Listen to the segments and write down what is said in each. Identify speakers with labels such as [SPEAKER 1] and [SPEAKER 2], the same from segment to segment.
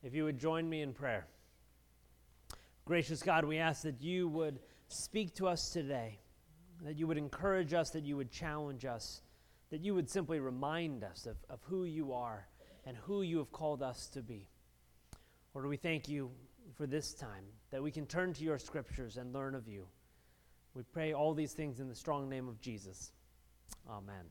[SPEAKER 1] If you would join me in prayer. Gracious God, we ask that you would speak to us today, that you would encourage us, that you would challenge us, that you would simply remind us of who you are and who you have called us to be. Lord, we thank you for this time, that we can turn to your scriptures and learn of you. We pray all these things in the strong name of Jesus. Amen.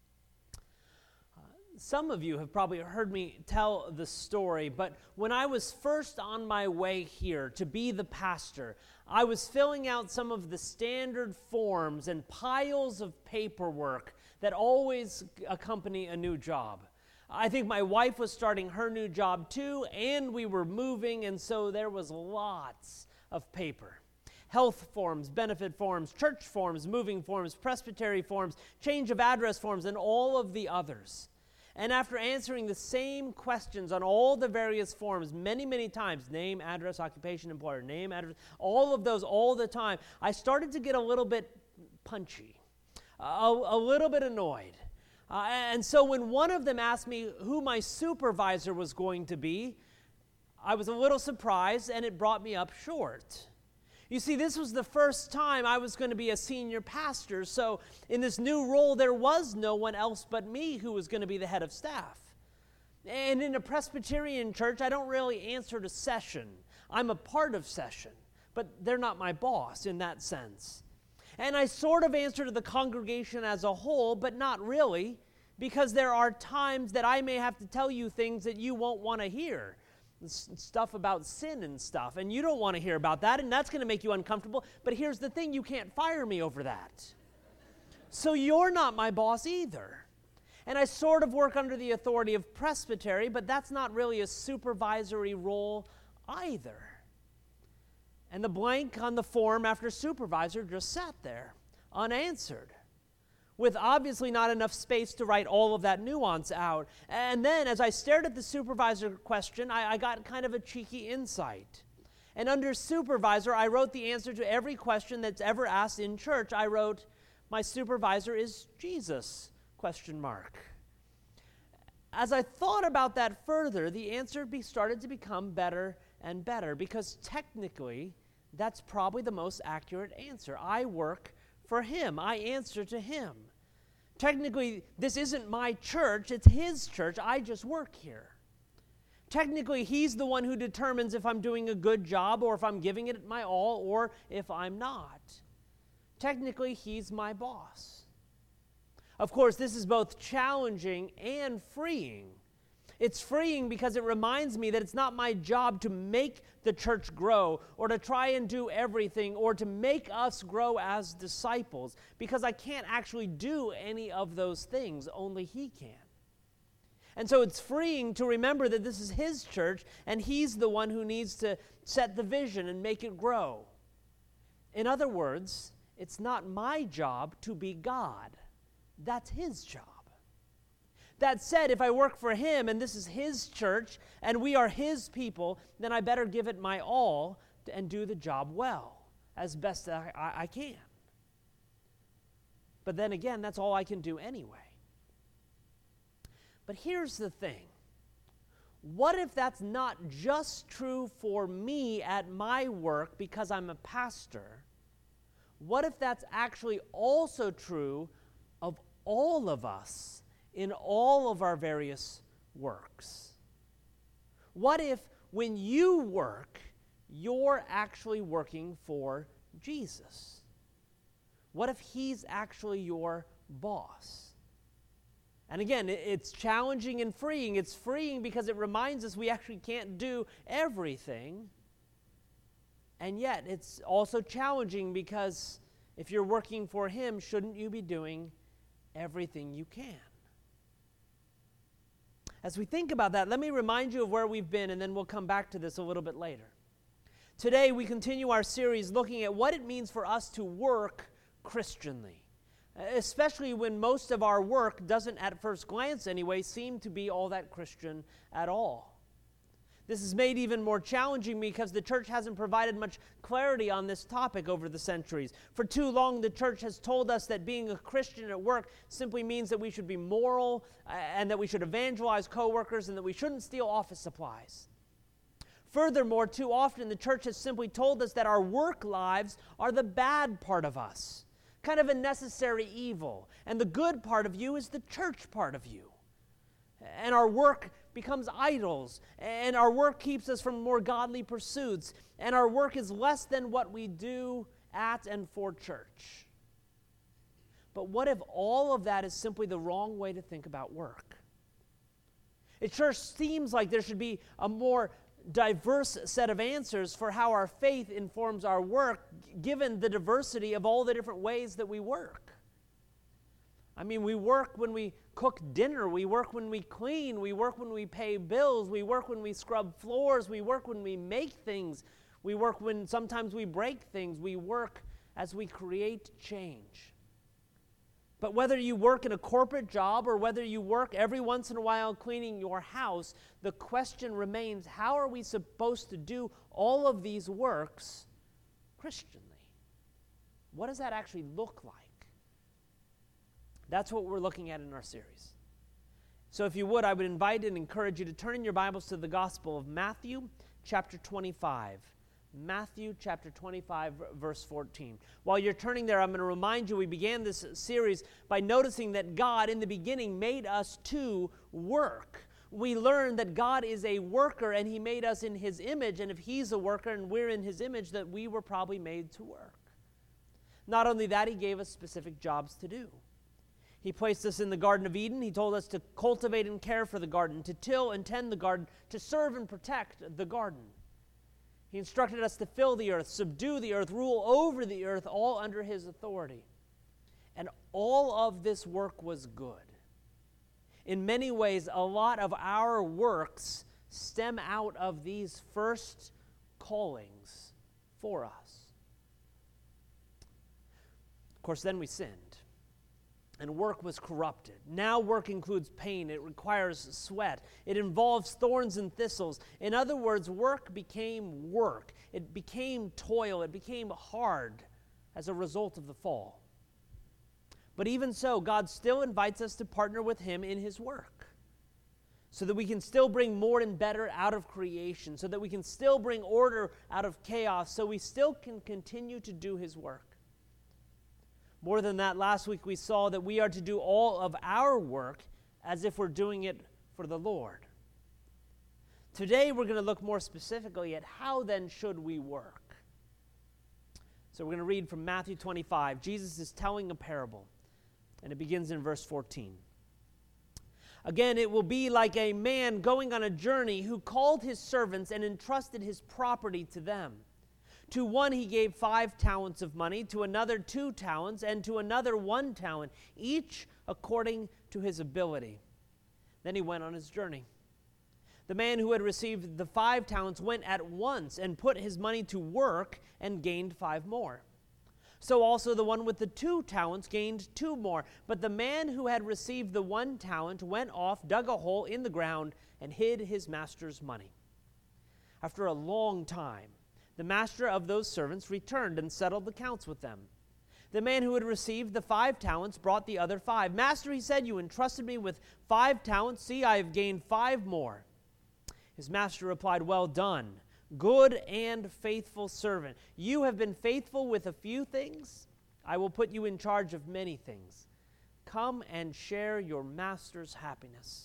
[SPEAKER 1] Some of you have probably heard me tell the story, but when I was first on my way here to be the pastor, I was filling out some of the standard forms and piles of paperwork that always accompany a new job. I think my wife was starting her new job too, and we were moving, and so there was lots of paper. Health forms, benefit forms, church forms, moving forms, presbytery forms, change of address forms, and all of the others. And after answering the same questions on all the various forms many, many times, name, address, occupation, employer, name, address, all of those all the time, I started to get a little bit punchy, a little bit annoyed. And so when one of them asked me who my supervisor was going to be, I was a little surprised, and it brought me up short. You see, this was the first time I was going to be a senior pastor, so in this new role, there was no one else but me who was going to be the head of staff. And in a Presbyterian church, I don't really answer to session. I'm a part of session, but they're not my boss in that sense. And I sort of answer to the congregation as a whole, but not really, because there are times that I may have to tell you things that you won't want to hear. Stuff about sin and stuff, and you don't want to hear about that, and that's going to make you uncomfortable. But here's the thing, you can't fire me over that. So you're not my boss either. And I sort of work under the authority of presbytery, but that's not really a supervisory role either. And the blank on the form after supervisor just sat there, unanswered, with obviously not enough space to write all of that nuance out. And then as I stared at the supervisor question, I got kind of a cheeky insight. And under supervisor, I wrote the answer to every question that's ever asked in church. I wrote, my supervisor is Jesus, ? As I thought about that further, the answer started to become better and better, because technically, that's probably the most accurate answer. I work for him. I answer to him. Technically, this isn't my church, it's his church. I just work here. Technically, he's the one who determines if I'm doing a good job or if I'm giving it my all or if I'm not. Technically, he's my boss. Of course, this is both challenging and freeing. It's freeing because it reminds me that it's not my job to make the church grow or to try and do everything or to make us grow as disciples, because I can't actually do any of those things. Only he can. And so it's freeing to remember that this is his church and he's the one who needs to set the vision and make it grow. In other words, it's not my job to be God. That's his job. That said, if I work for him and this is his church and we are his people, then I better give it my all and do the job well, as best I can. But then again, that's all I can do anyway. But here's the thing. What if that's not just true for me at my work because I'm a pastor? What if that's actually also true of all of us in all of our various works? What if when you work, you're actually working for Jesus? What if he's actually your boss? And again, it's challenging and freeing. It's freeing because it reminds us we actually can't do everything. And yet, it's also challenging because if you're working for him, shouldn't you be doing everything you can? As we think about that, let me remind you of where we've been, and then we'll come back to this a little bit later. Today, we continue our series looking at what it means for us to work Christianly, especially when most of our work doesn't, at first glance anyway, seem to be all that Christian at all. This is made even more challenging because the church hasn't provided much clarity on this topic over the centuries. For too long, the church has told us that being a Christian at work simply means that we should be moral and that we should evangelize coworkers and that we shouldn't steal office supplies. Furthermore, too often the church has simply told us that our work lives are the bad part of us, kind of a necessary evil, and the good part of you is the church part of you. And our work becomes idols, and our work keeps us from more godly pursuits, and our work is less than what we do at and for church. But what if all of that is simply the wrong way to think about work? It sure seems like there should be a more diverse set of answers for how our faith informs our work, given the diversity of all the different ways that we work. I mean, we work when we cook dinner, we work when we clean, we work when we pay bills, we work when we scrub floors, we work when we make things, we work when sometimes we break things, we work as we create change. But whether you work in a corporate job or whether you work every once in a while cleaning your house, the question remains, how are we supposed to do all of these works Christianly? What does that actually look like? That's what we're looking at in our series. So if you would, I would invite and encourage you to turn in your Bibles to the Gospel of Matthew, chapter 25. Matthew chapter 25, verse 14. While you're turning there, I'm going to remind you we began this series by noticing that God in the beginning made us to work. We learned that God is a worker and He made us in His image, and if He's a worker and we're in His image, that we were probably made to work. Not only that, He gave us specific jobs to do. He placed us in the Garden of Eden. He told us to cultivate and care for the garden, to till and tend the garden, to serve and protect the garden. He instructed us to fill the earth, subdue the earth, rule over the earth, all under His authority. And all of this work was good. In many ways, a lot of our works stem out of these first callings for us. Of course, then we sinned, and work was corrupted. Now work includes pain. It requires sweat. It involves thorns and thistles. In other words, work became work. It became toil. It became hard as a result of the fall. But even so, God still invites us to partner with Him in His work so that we can still bring more and better out of creation, so that we can still bring order out of chaos, so we still can continue to do His work. More than that, last week we saw that we are to do all of our work as if we're doing it for the Lord. Today we're going to look more specifically at how then should we work. So we're going to read from Matthew 25. Jesus is telling a parable, and it begins in verse 14. Again, it will be like a man going on a journey who called his servants and entrusted his property to them. To one he gave 5 talents of money, to another 2 talents, and to another 1 talent, each according to his ability. Then he went on his journey. The man who had received the 5 talents went at once and put his money to work and gained 5 more. So also the one with the 2 talents gained 2 more. But the man who had received the 1 talent went off, dug a hole in the ground, and hid his master's money. After a long time, the master of those servants returned and settled accounts with them. The man who had received the 5 talents brought the other 5. Master, he said, you entrusted me with 5 talents. See, I have gained 5 more. His master replied, well done, good and faithful servant. You have been faithful with a few things. I will put you in charge of many things. Come and share your master's happiness.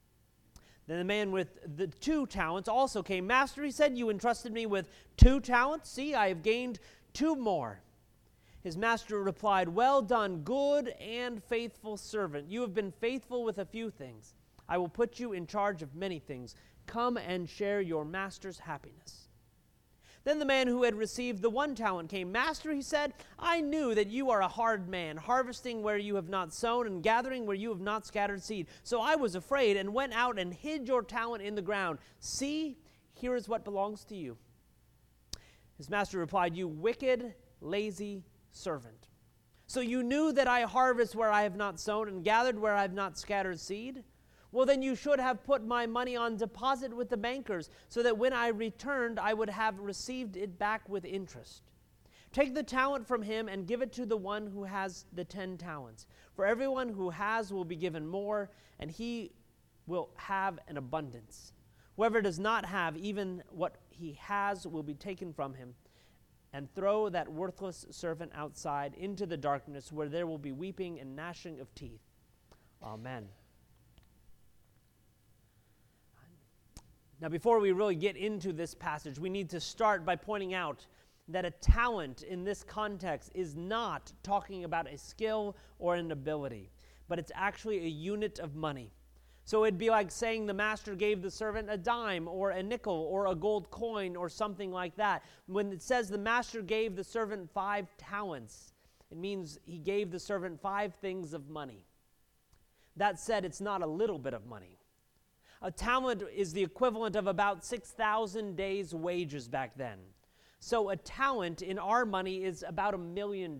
[SPEAKER 1] Then the man with the 2 talents also came. Master, he said, you entrusted me with 2 talents. See, I have gained 2 more. His master replied, well done, good and faithful servant. You have been faithful with a few things. I will put you in charge of many things. Come and share your master's happiness. Then the man who had received the 1 talent came. Master, he said, I knew that you are a hard man, harvesting where you have not sown and gathering where you have not scattered seed. So I was afraid and went out and hid your talent in the ground. See, here is what belongs to you. His master replied, you wicked, lazy servant. So you knew that I harvest where I have not sown and gathered where I have not scattered seed? Well, then you should have put my money on deposit with the bankers, so that when I returned, I would have received it back with interest. Take the talent from him and give it to the one who has the 10 talents. For everyone who has will be given more, and he will have an abundance. Whoever does not have even what he has will be taken from him. And throw that worthless servant outside into the darkness where there will be weeping and gnashing of teeth. Amen. Now, before we really get into this passage, we need to start by pointing out that a talent in this context is not talking about a skill or an ability, but it's actually a unit of money. So it'd be like saying the master gave the servant a dime or a nickel or a gold coin or something like that. When it says the master gave the servant 5 talents, it means he gave the servant 5 things of money. That said, it's not a little bit of money. A talent is the equivalent of about 6,000 days' wages back then. So a talent in our money is about $1 million.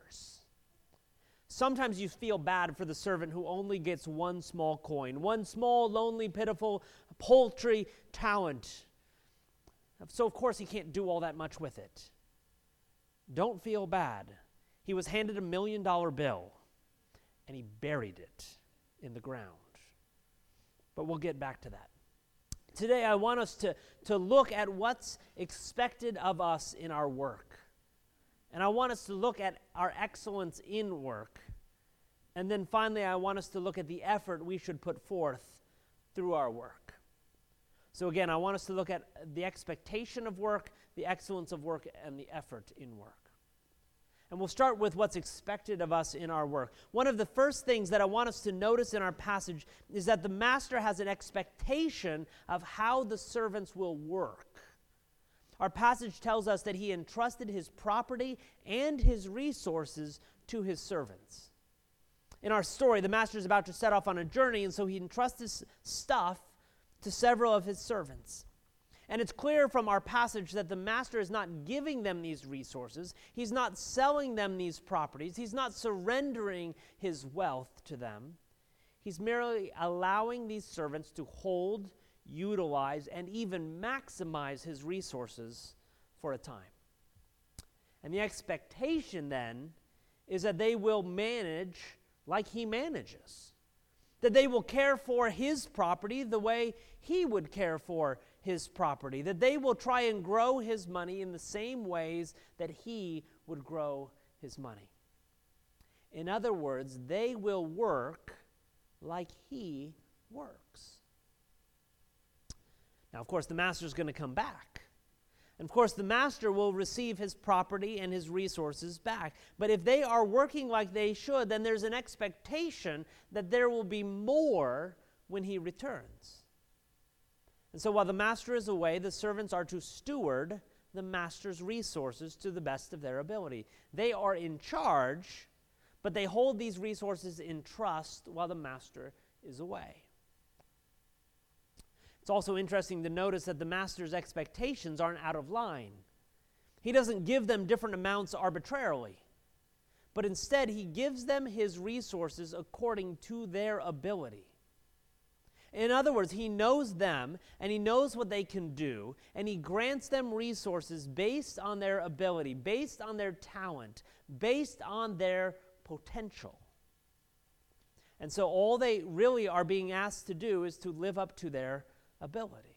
[SPEAKER 1] Sometimes you feel bad for the servant who only gets one small coin, one small, lonely, pitiful, paltry talent. So, of course, he can't do all that much with it. Don't feel bad. He was handed $1 million bill, and he buried it in the ground. But we'll get back to that. Today, I want us to look at what's expected of us in our work. And I want us to look at our excellence in work. And then finally, I want us to look at the effort we should put forth through our work. So again, I want us to look at the expectation of work, the excellence of work, and the effort in work. And we'll start with what's expected of us in our work. One of the first things that I want us to notice in our passage is that the master has an expectation of how the servants will work. Our passage tells us that he entrusted his property and his resources to his servants. In our story, the master is about to set off on a journey, and so he entrusts his stuff to several of his servants. And it's clear from our passage that the master is not giving them these resources. He's not selling them these properties. He's not surrendering his wealth to them. He's merely allowing these servants to hold, utilize, and even maximize his resources for a time. And the expectation then is that they will manage like he manages. That they will care for his property the way he would care for his property. That they will try and grow his money in the same ways that he would grow his money. In other words, they will work like he works. Now, of course, the master is going to come back. And, of course, the master will receive his property and his resources back. But if they are working like they should, then there's an expectation that there will be more when he returns. And so while the master is away, the servants are to steward the master's resources to the best of their ability. They are in charge, but they hold these resources in trust while the master is away. It's also interesting to notice that the master's expectations aren't out of line. He doesn't give them different amounts arbitrarily, but instead he gives them his resources according to their ability. In other words, he knows them and he knows what they can do, and he grants them resources based on their ability, based on their talent, based on their potential. And so all they really are being asked to do is to live up to their ability.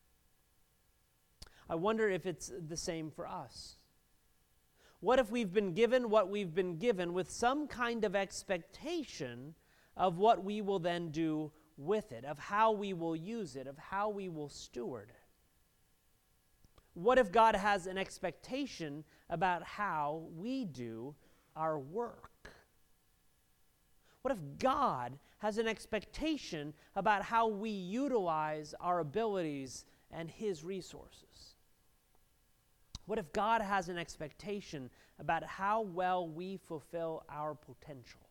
[SPEAKER 1] I wonder if it's the same for us. What if we've been given what we've been given with some kind of expectation of what we will then do with it, of how we will use it, of how we will steward it? What if God has an expectation about how we do our work? What if God has an expectation about how we utilize our abilities and his resources? What if God has an expectation about how well we fulfill our potential?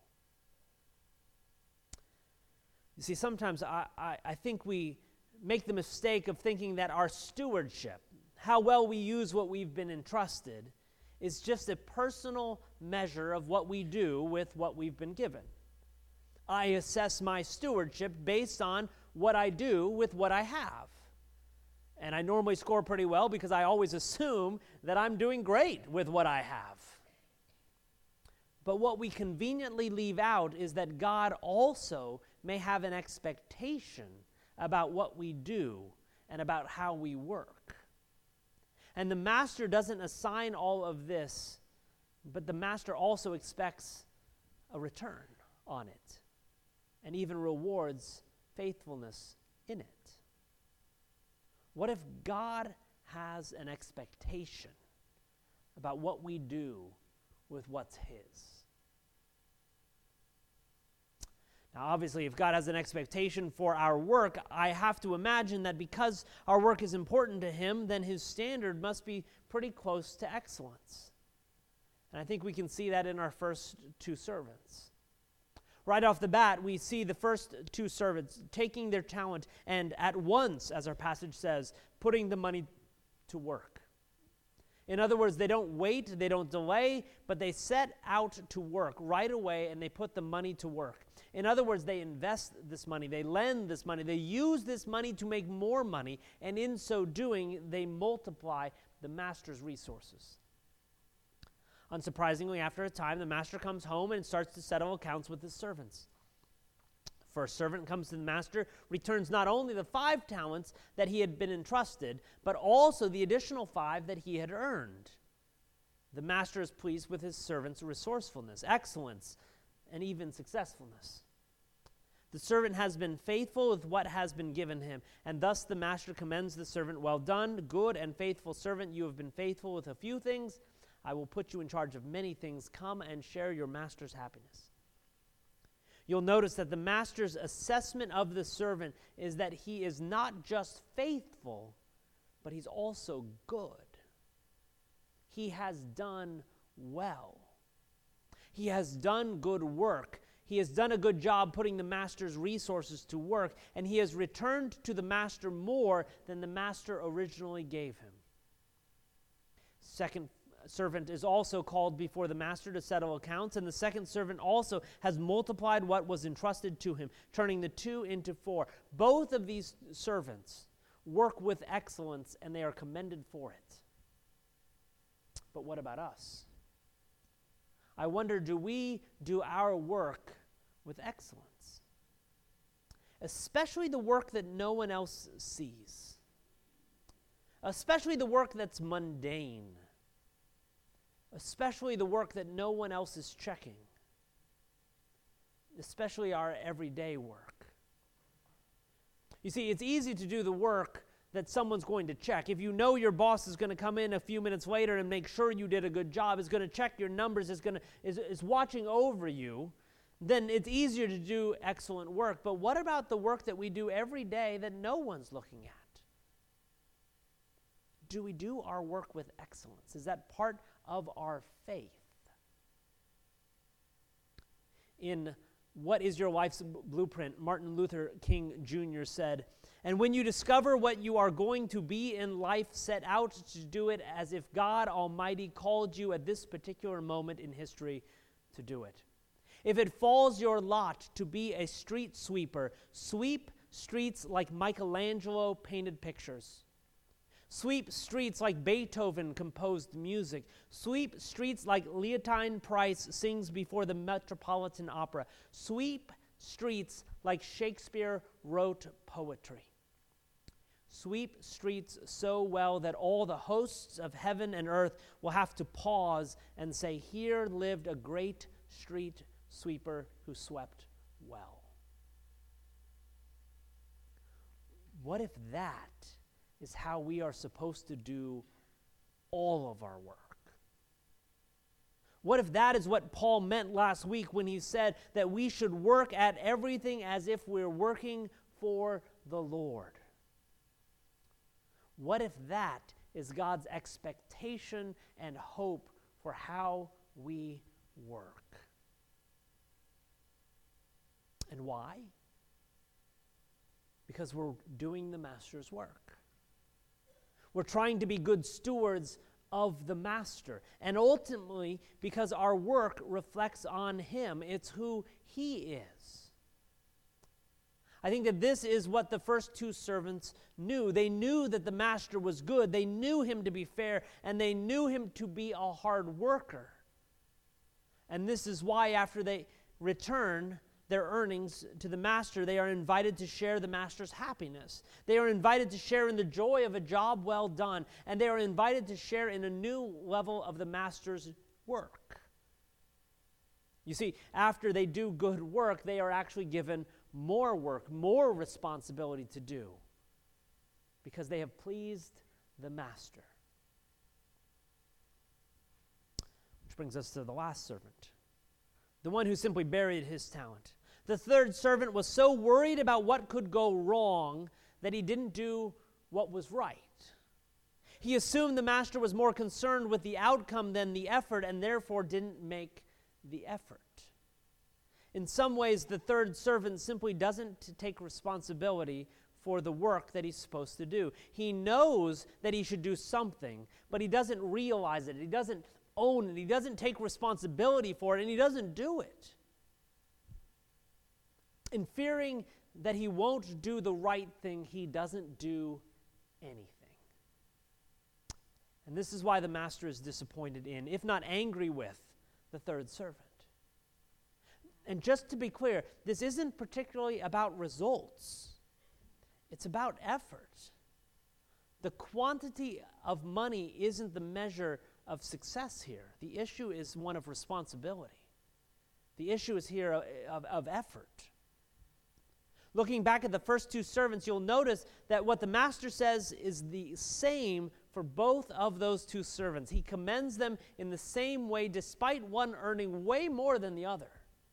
[SPEAKER 1] You see, sometimes I think we make the mistake of thinking that our stewardship, how well we use what we've been entrusted, is just a personal measure of what we do with what we've been given. I assess my stewardship based on what I do with what I have. And I normally score pretty well because I always assume that I'm doing great with what I have. But what we conveniently leave out is that God also may have an expectation about what we do and about how we work. And the master doesn't assign all of this, but the master also expects a return on it and even rewards faithfulness in it. What if God has an expectation about what we do with what's His? Now, obviously, if God has an expectation for our work, I have to imagine that because our work is important to Him, then His standard must be pretty close to excellence. And I think we can see that in our first two servants. Right off the bat, we see the first two servants taking their talent and at once, as our passage says, putting the money to work. In other words, they don't wait, they don't delay, but they set out to work right away and they put the money to work. In other words, they invest this money, they lend this money, they use this money to make more money, and in so doing, they multiply the master's resources. Unsurprisingly, after a time, the master comes home and starts to settle accounts with his servants. First servant comes to the master, returns not only the 5 talents that he had been entrusted, but also the additional 5 that he had earned. The master is pleased with his servant's resourcefulness, excellence, and even successfulness. The servant has been faithful with what has been given him, and thus the master commends the servant, "Well done, good and faithful servant. You have been faithful with a few things. I will put you in charge of many things. Come and share your master's happiness." You'll notice that the master's assessment of the servant is that he is not just faithful, but he's also good. He has done well. He has done good work. He has done a good job putting the master's resources to work, and he has returned to the master more than the master originally gave him. Second servant is also called before the master to settle accounts, and the second servant also has multiplied what was entrusted to him, turning the 2 into 4. Both of these servants work with excellence, and they are commended for it. But what about us? I wonder, do we do our work with excellence? Especially the work that no one else sees. Especially the work that's mundane. Especially the work that no one else is checking. Especially our everyday work. You see, it's easy to do the work that someone's going to check. If you know your boss is going to come in a few minutes later and make sure you did a good job, is going to check your numbers, is watching over you, then it's easier to do excellent work. But what about the work that we do every day that no one's looking at? Do we do our work with excellence? Is that part of our faith? In What is Your Life's Blueprint, Martin Luther King Jr. said, "And when you discover what you are going to be in life, set out to do it as if God Almighty called you at this particular moment in history to do it. If it falls your lot to be a street sweeper, sweep streets like Michelangelo painted pictures. Sweep streets like Beethoven composed music. Sweep streets like Leontine Price sings before the Metropolitan Opera. Sweep streets like Shakespeare wrote poetry. Sweep streets so well that all the hosts of heaven and earth will have to pause and say, 'Here lived a great street sweeper who swept well.'" What if that is how we are supposed to do all of our work? What if that is what Paul meant last week when he said that we should work at everything as if we're working for the Lord? What if that is God's expectation and hope for how we work? And why? Because we're doing the master's work. We're trying to be good stewards of the master. And ultimately, because our work reflects on him, it's who he is. I think that this is what the first two servants knew. They knew that the master was good. They knew him to be fair, and they knew him to be a hard worker. And this is why after they return, their earnings to the master, they are invited to share the master's happiness. They are invited to share in the joy of a job well done, and they are invited to share in a new level of the master's work. You see, after they do good work, they are actually given more work, more responsibility to do, because they have pleased the master. Which brings us to the last servant, the one who simply buried his talent. The third servant was so worried about what could go wrong that he didn't do what was right. He assumed the master was more concerned with the outcome than the effort, and therefore didn't make the effort. In some ways, the third servant simply doesn't take responsibility for the work that he's supposed to do. He knows that he should do something, but he doesn't realize it. He doesn't own it. He doesn't take responsibility for it, and he doesn't do it. In fearing that he won't do the right thing, he doesn't do anything. And this is why the master is disappointed in, if not angry with, the third servant. And just to be clear, this isn't particularly about results. It's about effort. The quantity of money isn't the measure of success here. The issue is one of responsibility. The issue is here of effort. Looking back at the first two servants, you'll notice that what the master says is the same for both of those two servants. He commends them in the same way, despite one earning way more than the other.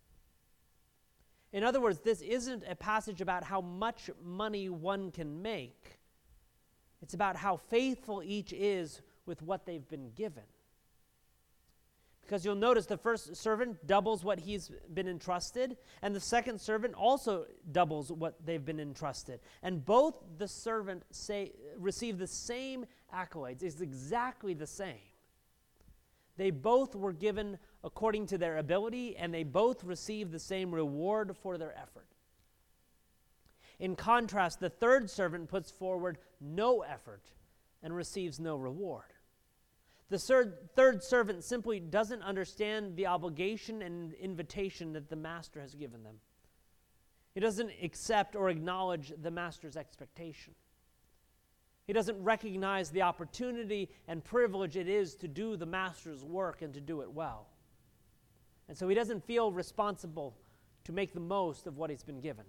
[SPEAKER 1] In other words, this isn't a passage about how much money one can make. It's about how faithful each is with what they've been given. Because you'll notice the first servant doubles what he's been entrusted, and the second servant also doubles what they've been entrusted. And both the servant receive the same accolades. It's exactly the same. They both were given according to their ability, and they both received the same reward for their effort. In contrast, the third servant puts forward no effort and receives no reward. The third servant simply doesn't understand the obligation and invitation that the master has given them. He doesn't accept or acknowledge the master's expectation. He doesn't recognize the opportunity and privilege it is to do the master's work and to do it well. And so he doesn't feel responsible to make the most of what he's been given,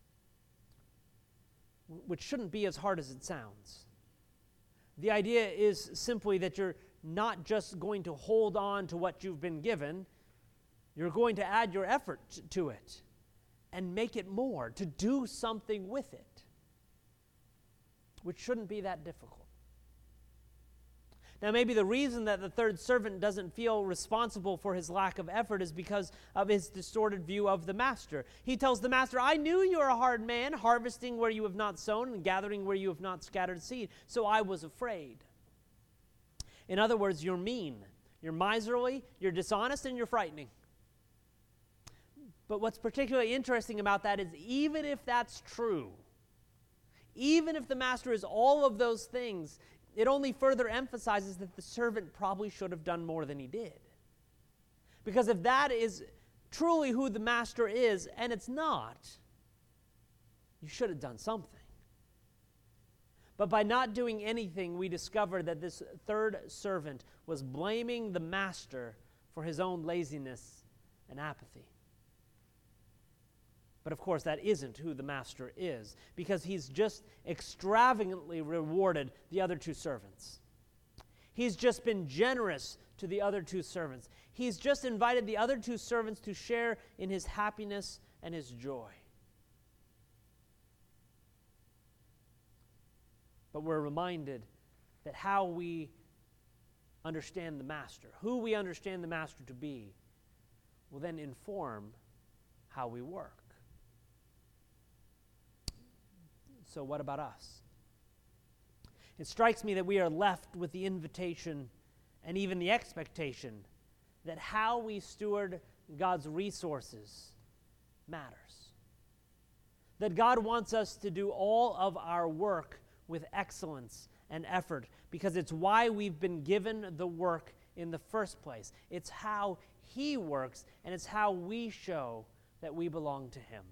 [SPEAKER 1] which shouldn't be as hard as it sounds. The idea is simply that you're not just going to hold on to what you've been given, you're going to add your effort to it and make it more, to do something with it, which shouldn't be that difficult. Now, maybe the reason that the third servant doesn't feel responsible for his lack of effort is because of his distorted view of the master. He tells the master, "I knew you are a hard man, harvesting where you have not sown and gathering where you have not scattered seed, so I was afraid." In other words, you're mean, you're miserly, you're dishonest, and you're frightening. But what's particularly interesting about that is even if that's true, even if the master is all of those things, it only further emphasizes that the servant probably should have done more than he did. Because if that is truly who the master is, and it's not, you should have done something. But by not doing anything, we discover that this third servant was blaming the master for his own laziness and apathy. But of course, that isn't who the master is, because he's just extravagantly rewarded the other two servants. He's just been generous to the other two servants. He's just invited the other two servants to share in his happiness and his joy. But we're reminded that how we understand the master, who we understand the master to be, will then inform how we work. So what about us? It strikes me that we are left with the invitation and even the expectation that how we steward God's resources matters. That God wants us to do all of our work with excellence and effort, because it's why we've been given the work in the first place. It's how He works, and it's how we show that we belong to him.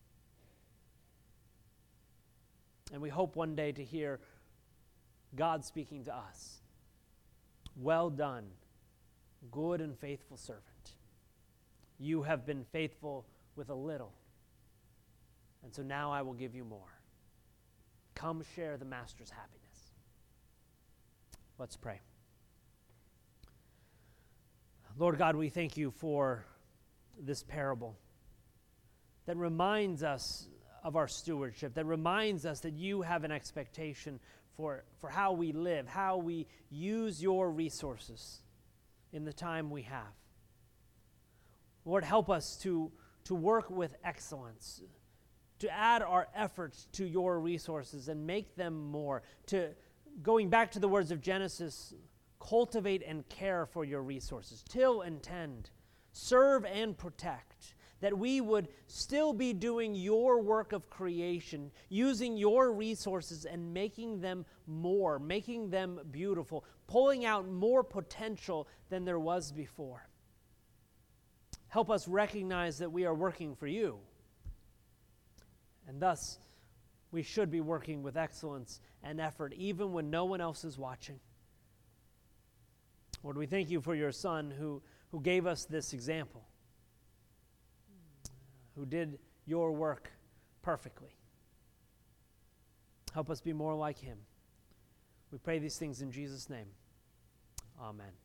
[SPEAKER 1] And we hope one day to hear God speaking to us. Well done, good and faithful servant. You have been faithful with a little, and so now I will give you more. Come share the master's happiness. Let's pray. Lord God, we thank you for this parable that reminds us of our stewardship, that reminds us that you have an expectation for how we live, how we use your resources in the time we have. Lord, help us to work with excellence, to add our efforts to your resources and make them more, to, going back to the words of Genesis, cultivate and care for your resources, till and tend, serve and protect, that we would still be doing your work of creation, using your resources and making them more, making them beautiful, pulling out more potential than there was before. Help us recognize that we are working for you, and thus we should be working with excellence and effort even when no one else is watching. Lord, we thank you for your Son who gave us this example, who did your work perfectly. Help us be more like him. We pray these things in Jesus' name. Amen.